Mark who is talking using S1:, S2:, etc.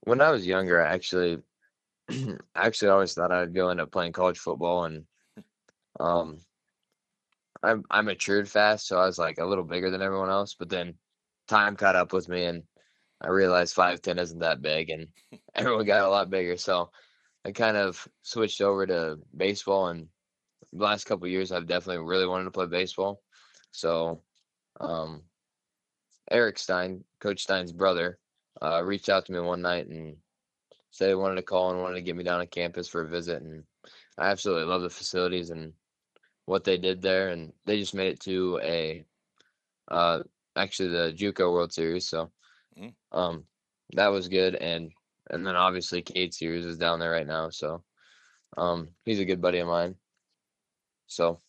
S1: When I was younger, I actually I actually always thought I'd go end up playing college football, and um, I matured fast, so I was like a little bigger than everyone else. But then time caught up with me, and I realized 5'10" isn't that big, and everyone got a lot bigger. So I kind of switched over to baseball, and the last couple of years, I've definitely really wanted to play baseball. So um, Eric Stein, Coach Stein's brother, reached out to me one night and said he wanted to call and wanted to get me down on campus for a visit, and I absolutely love the facilities and what they did there, and they just made it to a uh, actually the JUCO World Series, so
S2: Mm.
S1: um, that was good, and then obviously Cade Series is down there right now, so he's a good buddy of mine, so